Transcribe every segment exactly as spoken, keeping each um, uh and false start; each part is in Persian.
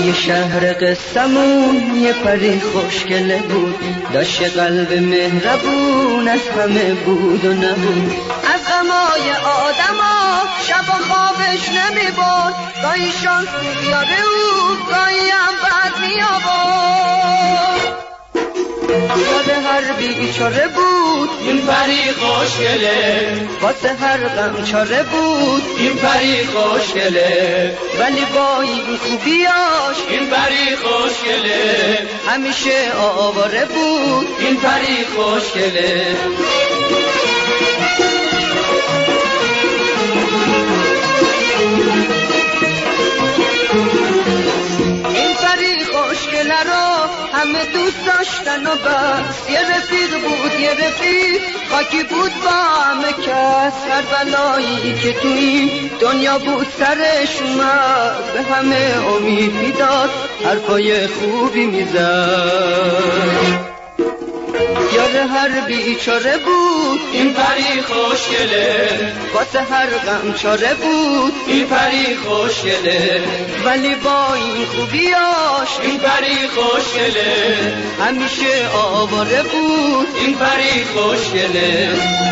توی شهر قصمون یه پری خوشگله بود، داشت قلب مهربون، از همه بود و نبود. از غمای آدما شب و خوابش نمی برد، گاهی شانس بود یاره او، گاهی هم بد می آورد. یاد هر بیچاره بود این پری خوشگله، واسه هر غم چاره بود این پری خوشگله، ولی با این خوبیاش این پری خوشگله، همیشه آواره بود این پری خوشگله. این پری خوشگله رو همه دوست داشتن و بس، یه رفیق بود یه رفیق خاکی بود با همه کس. هر بلایی که تو این دنیا بود سرش اومد، به همه امید میداد، حرفای خوبی میزد. یار هر بیچاره بود این پری خوشگله، واسه هر غم چاره بود این پری خوشگله، ولی با این خوبیاش این پری خوشگله، همیشه آواره بود این پری خوشگله.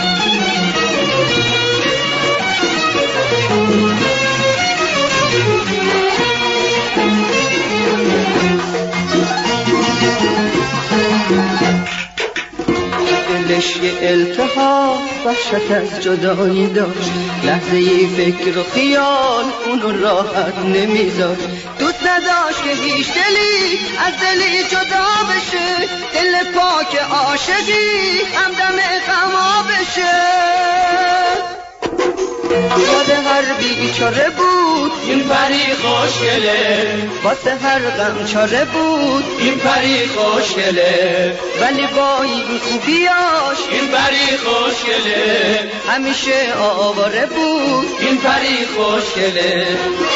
دلش یه التهاب وحشت از جدایی داشت، لحظه ای فکر و خیال اونو راحت نمیذاشت. دوست نداشت که هیچ دلی از دلی جدا بشه، دل پاک عاشقی همدم غما بشه. یاد هر بیچاره بود این پری خوشگله، واسه هر غم چاره بود این پری خوشگله، ولی با این خوبیاش این پری خوشگله، همیشه آواره بود این پری خوشگله.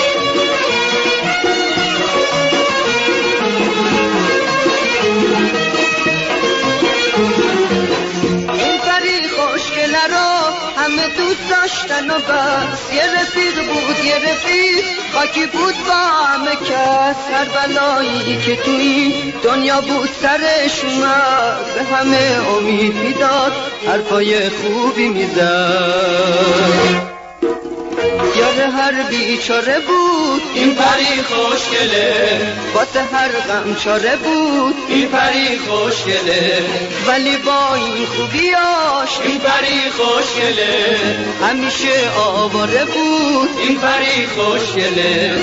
این پری خوشگله رو همه دوست داشتن و بس، یه رفیق بود یه رفیق خاکی بود با همه کس. هر بلایی که تو این دنیا بود سرش اومد، به همه امید میداد، حرفای خوبی میزد. یار هر بیچاره بود این پری خوشگله، واسه هر غم چاره بود این پری خوشگله، ولی با این خوبیاش این پری خوشگله، همیشه آواره بود این پری خوشگله.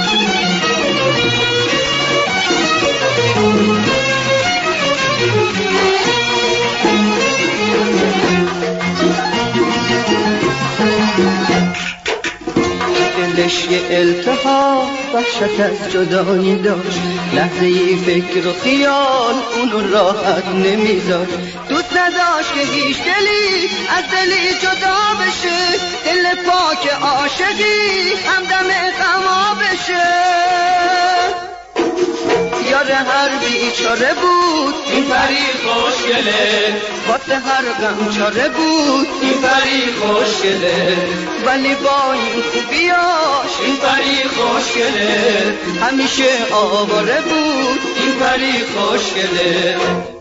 دلش یه التهاب وحشت از جدایی داشت، لحظه ای فکر و خیال اونو راحت نمیذاشت. دوست نداشت که هیچ دلی از دلی جدا بشه، دل پاک عاشقی همدم غما بشه. یار هر بیچاره بود این پری خوشگله، واسه هر غم چاره بود این پری خوشگله، ولی با این خوبیاش این پری خوشگله، همیشه آواره بود این پری خوشگله.